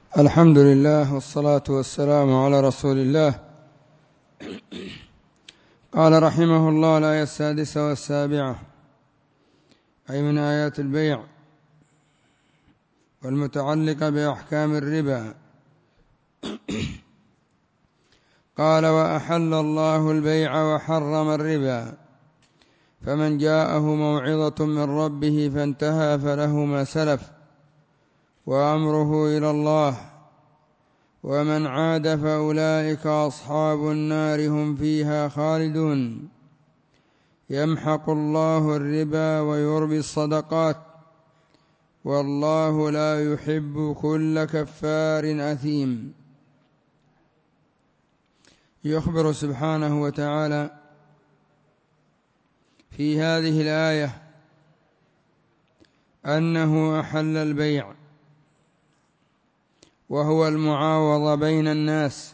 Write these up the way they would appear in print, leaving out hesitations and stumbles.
الحمد لله والصلاة والسلام على رسول الله. قال رحمه الله الآية 6 و7، أي من آيات البيع والمتعلقة بأحكام الربا. قال: وأحل الله البيع وحرم الربا، فمن جاءه موعظة من ربه فانتهى فله ما سلف وأمره إلى الله، ومن عاد فأولئك أصحاب النار هم فيها خالدون. يمحق الله الربا ويربي الصدقات، والله لا يحب كل كفار أثيم. يخبر سبحانه وتعالى في هذه الآية أنه أحل البيع، وهو المعاوضة بين الناس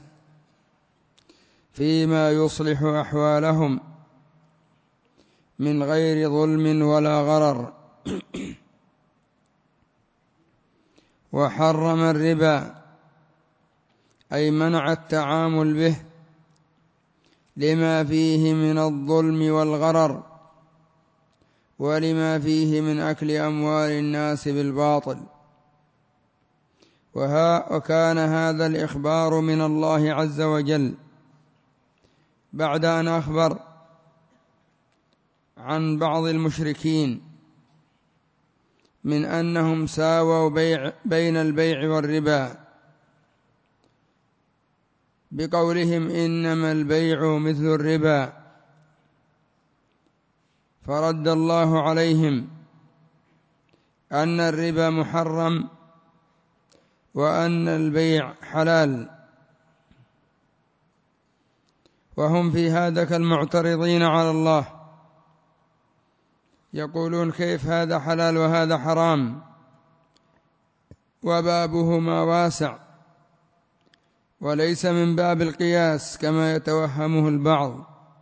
فيما يصلح أحوالهم من غير ظلم ولا غرر. وحرم الربا، أي منع التعامل به لما فيه من الظلم والغرر، ولما فيه من أكل أموال الناس بالباطل. وكان هذا الإخبار من الله عز وجل بعد أن أخبر عن بعض المشركين من أنهم ساووا بين البيع والربا بقولهم إنما البيع مثل الربا، فرد الله عليهم أن الربا محرم وأن البيع حلال، وهم في هذا كالمعترضين على الله، يقولون كيف هذا حلال وهذا حرام وبابهما واسع، وليس من باب القياس كما يتوهمه البعض.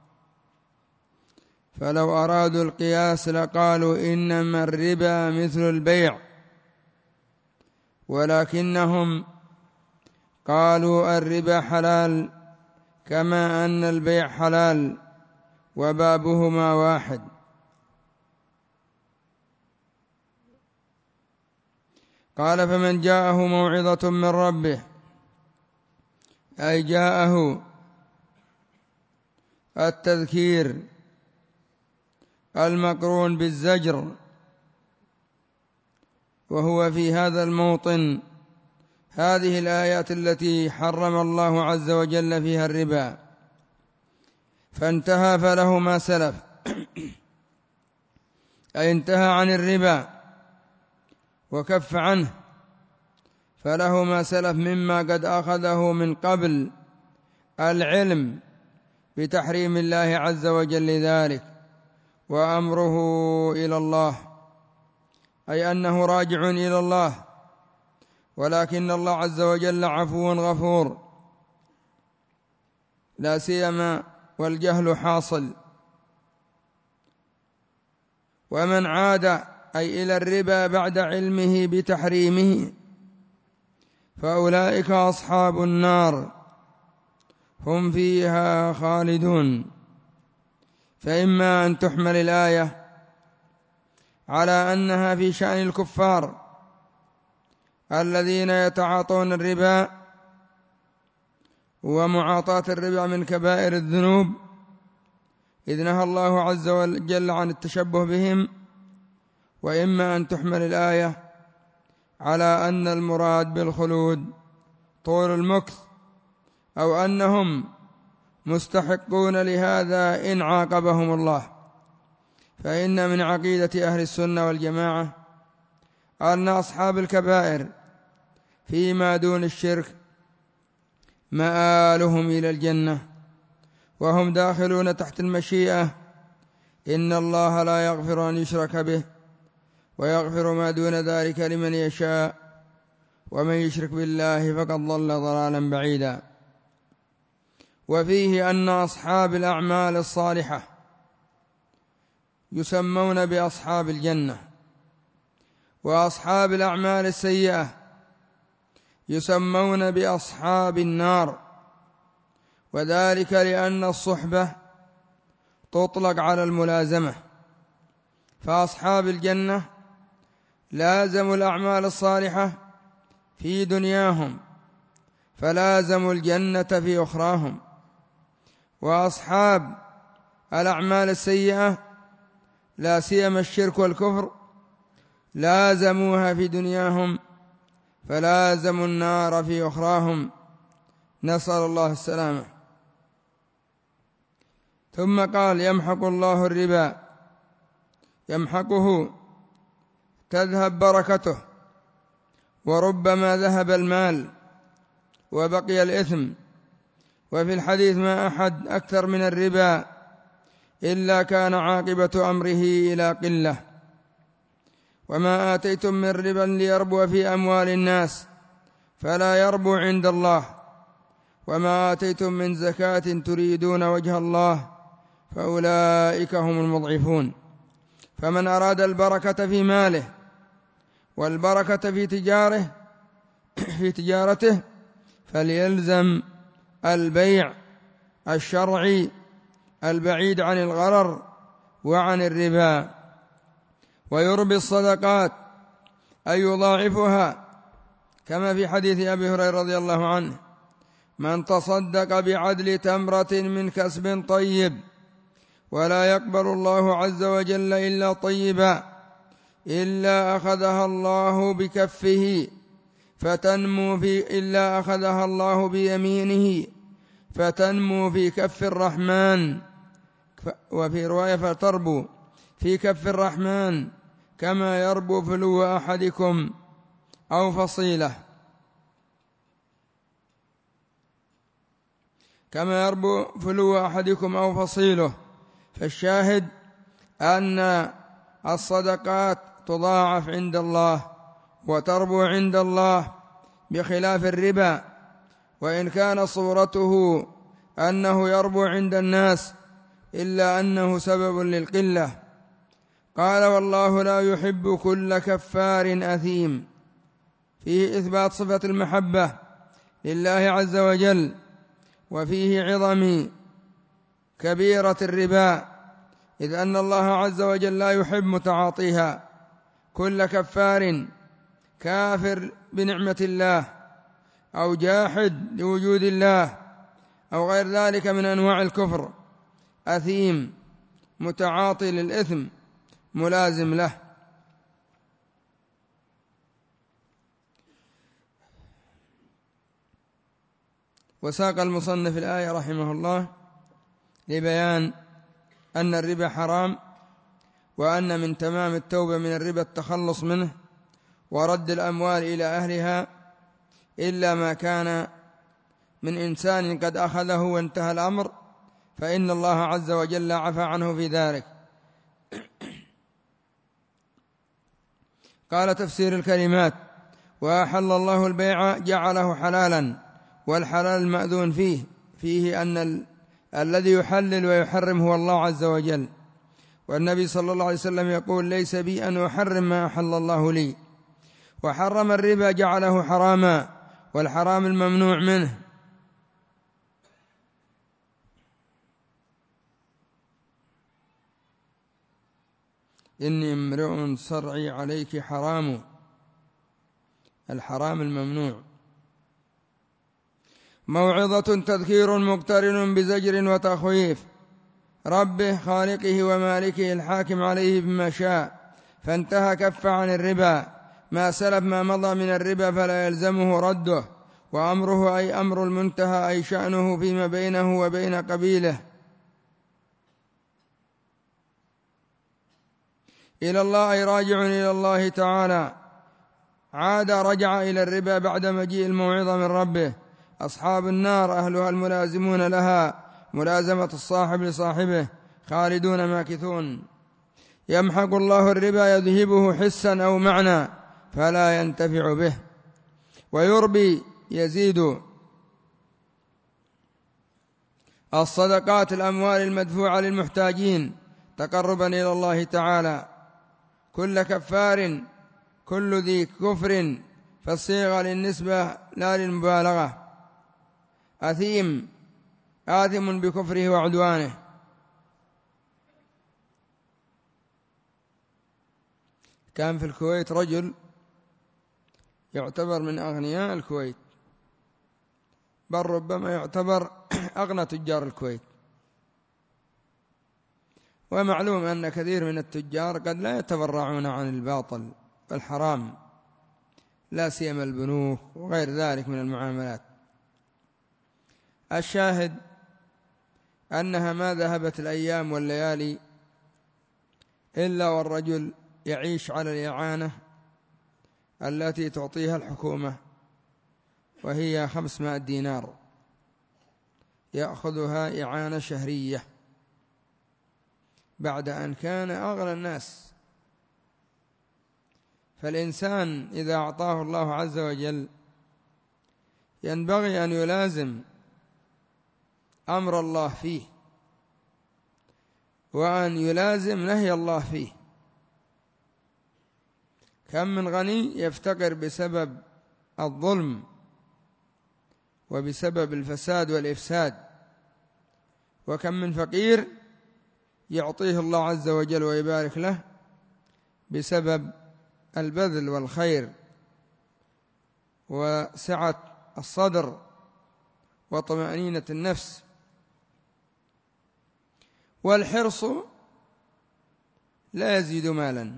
فلو أرادوا القياس لقالوا إنما الربا مثل البيع، ولكنهم قالوا الربا حلال كما أن البيع حلال وبابهما واحد. قال: فمن جاءه موعظة من ربه، أي جاءه التذكير المقرون بالزجر، وهو في هذا الموطن هذه الآيات التي حرم الله عز وجل فيها الربا، فانتهى فله ما سلف، أي انتهى عن الربا وكف عنه، فله ما سلف مما قد أخذه من قبل العلم بتحريم الله عز وجل ذلك، وأمره إلى الله، أي أنه راجع إلى الله، ولكن الله عز وجل عفو غفور، لا سيما والجهل حاصل. ومن عاد أي إلى الربا بعد علمه بتحريمه فأولئك أصحاب النار هم فيها خالدون. فإما أن تحمل الآية على أنها في شأن الكفار الذين يتعاطون الربا، ومعاطاة الربا من كبائر الذنوب، إذ نهى الله عز وجل عن التشبه بهم. وإما أن تحمل الآية على أن المراد بالخلود طول المكث، أو أنهم مستحقون لهذا إن عاقبهم الله. فإن من عقيدة أهل السنة والجماعة أن أصحاب الكبائر فيما دون الشرك مآلهم إلى الجنة، وهم داخلون تحت المشيئة. إن الله لا يغفر أن يشرك به ويغفر ما دون ذلك لمن يشاء، ومن يشرك بالله فقد ضل ضلالا بعيدا. وفيه أن أصحاب الأعمال الصالحة يسمون بأصحاب الجنة، وأصحاب الأعمال السيئة يسمون بأصحاب النار، وذلك لأن الصحبة تطلق على الملازمة، فأصحاب الجنة لازموا الأعمال الصالحة في دنياهم فلازموا الجنة في أخراهم، وأصحاب الأعمال السيئة لا سيما الشرك والكفر لازموها في دنياهم فلازموا النار في أخراهم، نسأل الله السلامة. ثم قال: يمحق الله الربا، يمحقه تذهب بركته، وربما ذهب المال وبقي الإثم. وفي الحديث: ما أحد أكثر من الربا إلا كان عاقبة أمره إلى قلة. وما آتيتم من ربا ليربو في أموال الناس فلا يربو عند الله، وما آتيتم من زكاة تريدون وجه الله فأولئك هم المضعفون. فمن أراد البركة في ماله والبركة في تجارته فليلزم البيع الشرعي البعيد عن الغرر وعن الربا، ويربي الصدقات أي يضاعفها، كما في حديث أبي هريرة رضي الله عنه: من تصدق بعدل تمرة من كسب طيب ولا يقبل الله عز وجل إلا طيبا إلا أخذها الله بكفه إلا أخذها الله بيمينه فتنمو في كف الرحمن، وفي رواية: فتربو في كف الرحمن كما يربو فلو أحدكم أو فصيله، كما يربو فلو أحدكم أو فصيله. فالشاهد أن الصدقات تضاعف عند الله وتربو عند الله بخلاف الربا، وإن كان صورته أنه يربو عند الناس إلا أنه سبب للقلة. قال: والله لا يحب كل كفار أثيم، فيه إثبات صفة المحبة لله عز وجل، وفيه عظم كبيرة الربا، إذ أن الله عز وجل لا يحب متعاطيها. كل كفار كافر بنعمة الله أو جاحد لوجود الله أو غير ذلك من أنواع الكفر أثيم متعاطي للإثم ملازم له. وساق المصنف الآية رحمه الله لبيان أن الربا حرام، وأن من تمام التوبة من الربا التخلص منه ورد الأموال إلى أهلها، إلا ما كان من إنسان قد أخذه وانتهى الأمر فإن الله عز وجل عفى عنه في ذلك. قال: تفسير الكلمات: وأحل الله البيع جعله حلالا، والحلال المأذون فيه أن الذي يحلل ويحرم هو الله عز وجل، والنبي صلى الله عليه وسلم يقول: ليس بي أن أحرم ما أحل الله لي. وحرم الربا جعله حراما، والحرام الممنوع منه. إني امرؤ صرعي عليك حرام، الحرام الممنوع. موعظة تذكير مقترن بزجر وتخويف، ربه خالقه ومالكه الحاكم عليه بما شاء، فانتهى كف عن الربا. ما سلف ما مضى من الربا فلا يلزمه رده، وأمره أي أمر المنتهى أي شأنه فيما بينه وبين قبيله إلى الله، أي راجع إلى الله تعالى. عاد رجع إلى الربا بعد مجيء الموعظة من ربه. أصحاب النار أهلها الملازمون لها ملازمة الصاحب لصاحبه، خالدون ماكثون. يمحق الله الربا يذهبه حسا أو معنى فلا ينتفع به، ويربي يزيد الصدقات الأموال المدفوعة للمحتاجين تقربا إلى الله تعالى. كل كفار كل ذي كفر فالصيغة للنسبة لا للمبالغة. أثيم آثم بكفره وعدوانه. كان في الكويت رجل يعتبر من أغنياء الكويت، بل ربما يعتبر أغنى تجار الكويت. ومعلوم أن كثير من التجار قد لا يتبرعون عن الباطل والحرام، لا سيما البنوك وغير ذلك من المعاملات. الشاهد أنها ما ذهبت الأيام والليالي إلا والرجل يعيش على الإعانة التي تعطيها الحكومة، وهي 500 دينار يأخذها إعانة شهرية، بعد أن كان أغنى الناس. فالإنسان إذا أعطاه الله عز وجل ينبغي أن يلازم أمر الله فيه، وأن يلازم نهي الله فيه. كم من غني يفتقر بسبب الظلم وبسبب الفساد والإفساد، وكم من فقير يعطيه الله عز وجل ويبارك له بسبب البذل والخير وسعة الصدر وطمأنينة النفس. والحرص لا يزيد مالا،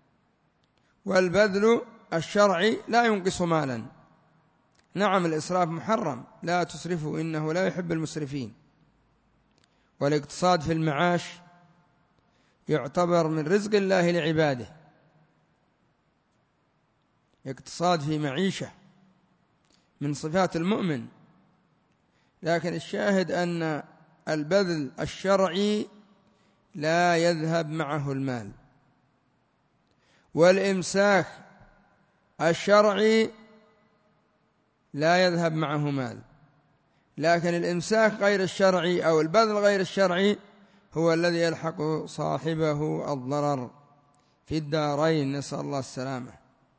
والبذل الشرعي لا ينقص مالا. نعم الإسراف محرم، لا تسرفوا إنه لا يحب المسرفين. والاقتصاد في المعاش يعتبر من رزق الله لعباده، اقتصاد في معيشة من صفات المؤمن. لكن الشاهد أن البذل الشرعي لا يذهب معه المال، والإمساك الشرعي لا يذهب معه مال. لكن الإمساك غير الشرعي أو البذل غير الشرعي هو الذي يلحق صاحبه الضرر في الدارين، نسأل الله السلامة.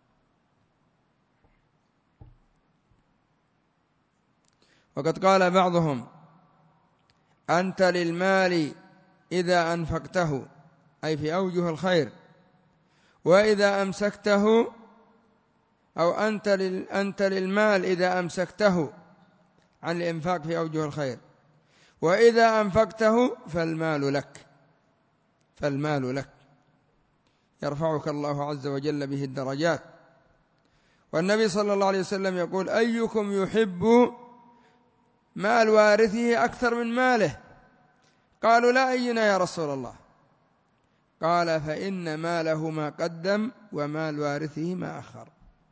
وقد قال بعضهم: أنت للمال إذا أنفقته، أي في أوجه الخير، وإذا أمسكته، أو أنت للمال إذا أمسكته عن الإنفاق في أوجه الخير، وإذا أنفقته فالمال لك، فالمال لك. يرفعك الله عز وجل به الدرجات. والنبي صلى الله عليه وسلم يقول: أيكم يحب مال وارثه أكثر من ماله؟ قالوا: لا أينا يا رسول الله؟ قال: فإن ماله ما قدم ومال وارثه ما أخر.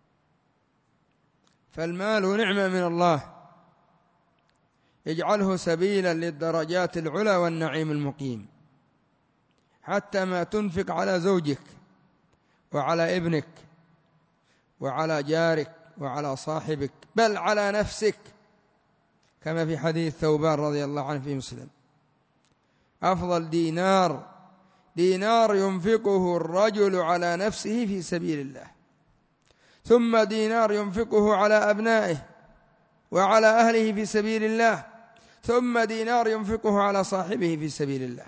فالمال نعمة من الله، اجعله سبيلا للدرجات العلى والنعيم المقيم. حتى ما تنفق على زوجك وعلى ابنك وعلى جارك وعلى صاحبك، بل على نفسك، كما في حديث ثوبان رضي الله عنه في مسلم: أفضل دينار ينفقه الرجل على نفسه في سبيل الله، ثم دينار ينفقه على أبنائه وعلى أهله في سبيل الله، ثم دينار ينفقه على صاحبه في سبيل الله.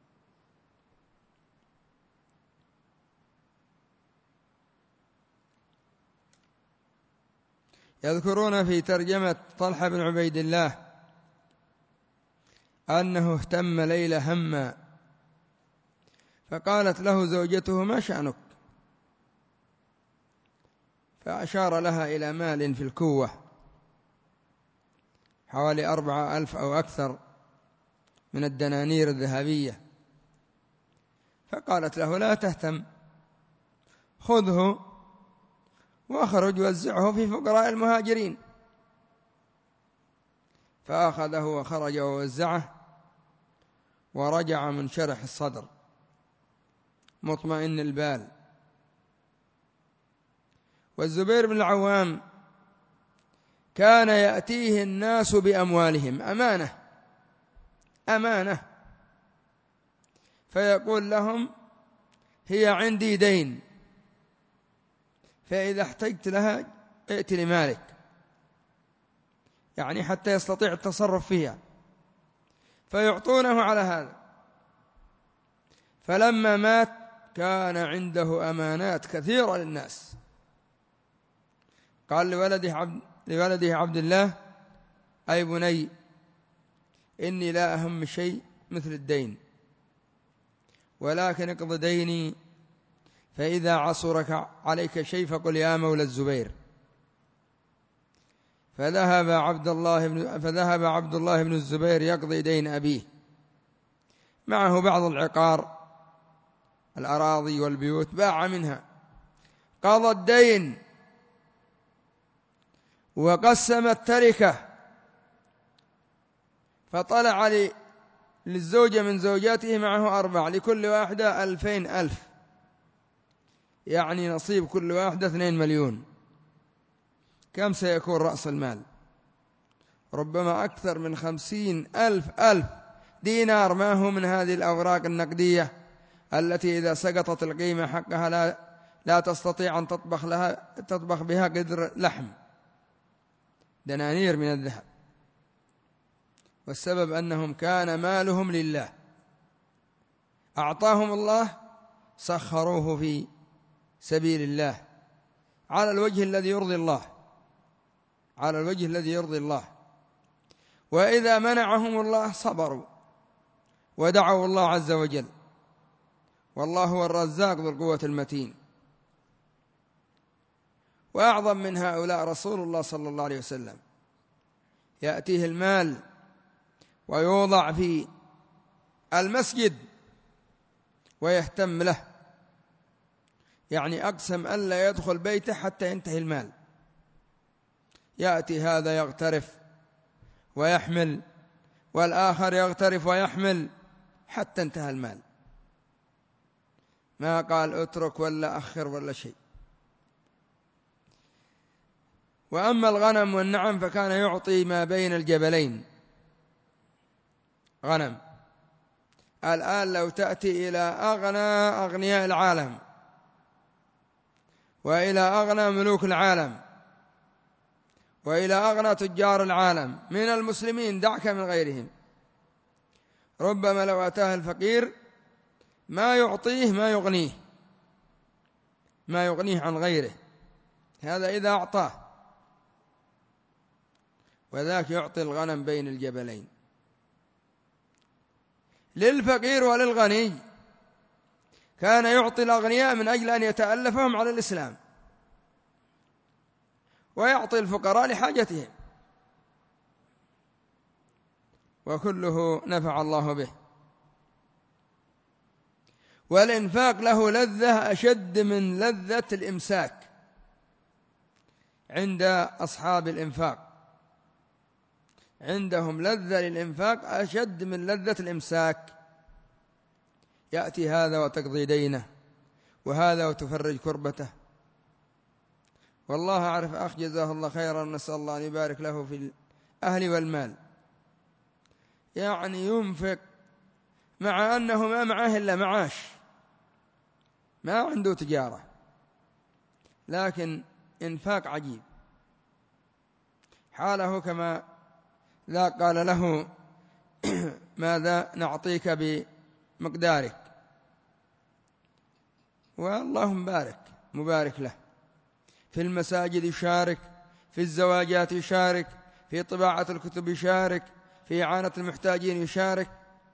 يذكرون في ترجمة طلحة بن عبيد الله أنه اهتم ليلة هما، فقالت له زوجته: ما شأنك؟ فأشار لها إلى مال في الكوة حوالي 4,000 أو أكثر من الدنانير الذهبية، فقالت له: لا تهتم، خذه واخرج وزعه في فقراء المهاجرين. فأخذه وخرج ووزعه، ورجع منشرح الصدر مطمئن البال. والزبير بن العوام كان يأتيه الناس بأموالهم أمانة، فيقول لهم: هي عندي دين، فإذا احتجت لها ائت لمالك، يعني حتى يستطيع التصرف فيها، فيعطونه على هذا. فلما مات كان عنده أمانات كثيرة للناس، قال لولده عبد الله: أي بني، إني لا أهم شيء مثل الدين، ولكن اقض ديني، فإذا عصرك عليك شيء فقل يا مولى الزبير. فذهب عبد الله بن الزبير يقضي دين أبيه، معه بعض العقار، الأراضي والبيوت، باع منها، قضى الدين وقسم التركة، فطلع للزوجة من زوجاته معه 4، لكل واحدة 2000 يعني نصيب كل واحدة 2 مليون. كم سيكون رأس المال؟ ربما أكثر من 50,000 دينار. ما هو من هذه الأوراق النقدية التي إذا سقطت القيمة حقها لا تستطيع أن تطبخ بها قدر لحم، دنانير من الذهب. والسبب أنهم كان مالهم لله، أعطاهم الله، سخروه في سبيل الله على الوجه الذي يرضي الله، وإذا منعهم الله صبروا ودعوا الله عز وجل، والله هو الرزاق ذو القوة المتين. وأعظم من هؤلاء رسول الله صلى الله عليه وسلم، يأتيه المال ويوضع في المسجد ويهتم له، يعني أقسم ألا يدخل بيته حتى ينتهي المال. يأتي هذا يغترف ويحمل، والآخر يغترف ويحمل، حتى انتهى المال، ما قال اترك ولا أخر ولا شيء. وأما الغنم والنعم فكان يعطي ما بين الجبلين غنم. الآن لو تأتي إلى أغنى أغنياء العالم وإلى أغنى ملوك العالم وإلى أغنى تجار العالم من المسلمين، دعك من غيرهم، ربما لو أتاه الفقير ما يعطيه ما يغنيه عن غيره، هذا إذا أعطاه، وذاك يعطي الغنم بين الجبلين للفقير وللغني. كان يعطي الأغنياء من أجل أن يتألفهم على الإسلام، ويعطي الفقراء لحاجتهم، وكله نفع الله به. والإنفاق له لذة أشد من لذة الإمساك عند أصحاب الإنفاق، عندهم لذة للإنفاق أشد من لذة الإمساك. يأتي هذا وتقضي دينه، وهذا وتفرج كربته. والله أعرف أخ جزاه الله خيرا، نسأل الله أن يبارك له في الأهل والمال، يعني ينفق مع أنه ما معه إلا معاش، ما عنده تجارة، لكن إنفاق عجيب. حاله كما ذا قال له ماذا نعطيك بمقدارك، والله مبارك له. في المساجد يشارك، في الزواجات يشارك، في طباعة الكتب يشارك، في إعانة المحتاجين يشارك.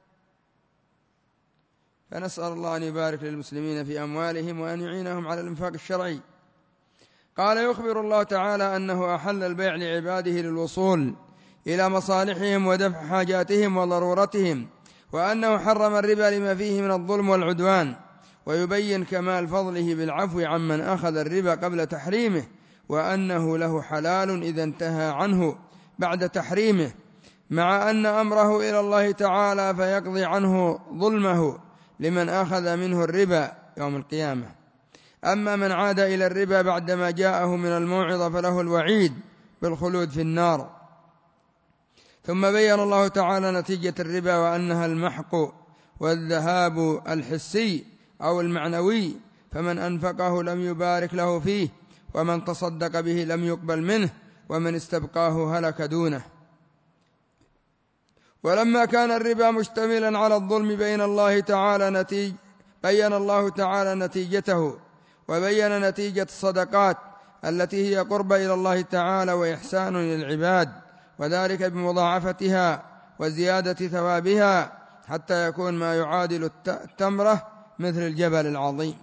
فنسأل الله أن يبارك للمسلمين في أموالهم وأن يعينهم على الإنفاق الشرعي. قال: يخبر الله تعالى أنه أحل البيع لعباده للوصول إلى مصالحهم ودفع حاجاتهم وضرورتهم، وأنه حرم الربا لما فيه من الظلم والعدوان، ويبين كمال فضله بالعفو عمن أخذ الربا قبل تحريمه، وأنه له حلال إذا انتهى عنه بعد تحريمه، مع أن أمره إلى الله تعالى فيقضي عنه ظلمه لمن أخذ منه الربا يوم القيامة. أما من عاد إلى الربا بعدما جاءه من الموعظة فله الوعيد بالخلود في النار. ثم بين الله تعالى نتيجة الربا وأنها المحق والذهاب الحسي أو المعنوي، فمن أنفقه لم يبارك له فيه ومن تصدق به لم يقبل منه، ومن استبقاه هلك دونه. ولما كان الربا مشتملا على الظلم بين الله تعالى نتيجته، وبين نتيجة الصدقات التي هي قرب إلى الله تعالى وإحسان للعباد، وذلك بمضاعفتها وزيادة ثوابها حتى يكون ما يعادل التمرة مثل الجبل العظيم.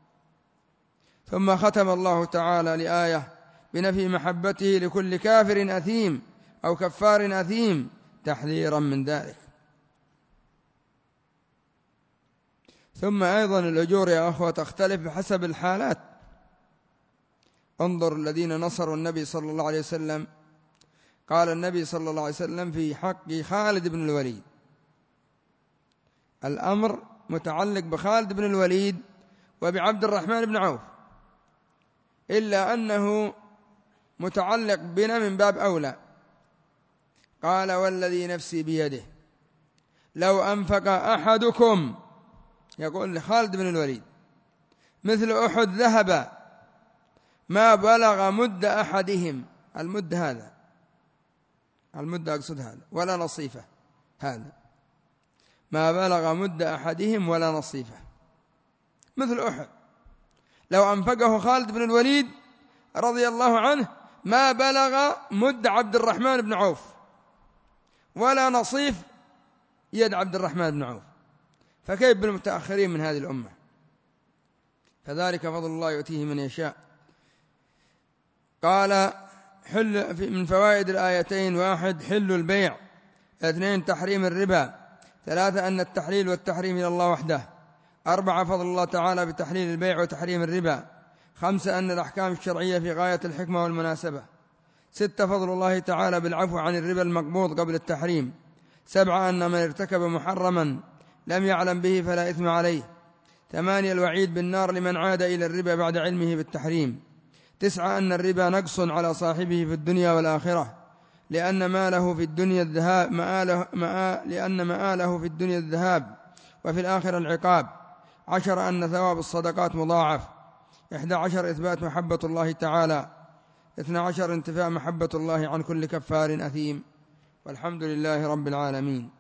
ثم ختم الله تعالى لآية بنفي محبته لكل كافر أثيم أو كفار أثيم تحذيرا من ذلك. ثم أيضا الأجور يا أخوة تختلف بحسب الحالات. انظر الذين نصروا النبي صلى الله عليه وسلم، قال النبي صلى الله عليه وسلم في حق خالد بن الوليد، الأمر متعلق بخالد بن الوليد وبعبد الرحمن بن عوف، إلا أنه متعلق بنا من باب أولى. قال والذي نفسي بيده لو أنفق أحدكم، يقول لخالد بن الوليد، مثل أحد ذهب ما بلغ مد أحدهم، المد هذا، المد أقصد هذا، ولا نصيفة، هذا ما بلغ مد أحدهم ولا نصيفة، مثل أحد لو أنفقه خالد بن الوليد رضي الله عنه ما بلغ مد عبد الرحمن بن عوف ولا نصيف يد عبد الرحمن بن عوف، فكيف بالمتأخرين من هذه الأمة؟ فذلك فضل الله يؤتيه من يشاء. قال من فوائد الآيتين: 1 حل البيع، 2 تحريم الربا، 3 أن التحليل والتحريم إلى الله وحده، 4 فضل الله تعالى بتحليل البيع وتحريم الربا، 5 أن الأحكام الشرعية في غاية الحكمة والمناسبة، 6 فضل الله تعالى بالعفو عن الربا المقبوض قبل التحريم، 7 أن من ارتكب محرما لم يعلم به فلا إثم عليه، 8 الوعيد بالنار لمن عاد إلى الربا بعد علمه بالتحريم، 9 أن الربا نقص على صاحبه في الدنيا والآخرة لأن مآله في الدنيا الذهاب وفي الآخرة العقاب، 10 أن ثواب الصدقات مضاعف، 11 إثبات محبة الله تعالى، 12 انتفاء محبة الله عن كل كفار أثيم. والحمد لله رب العالمين.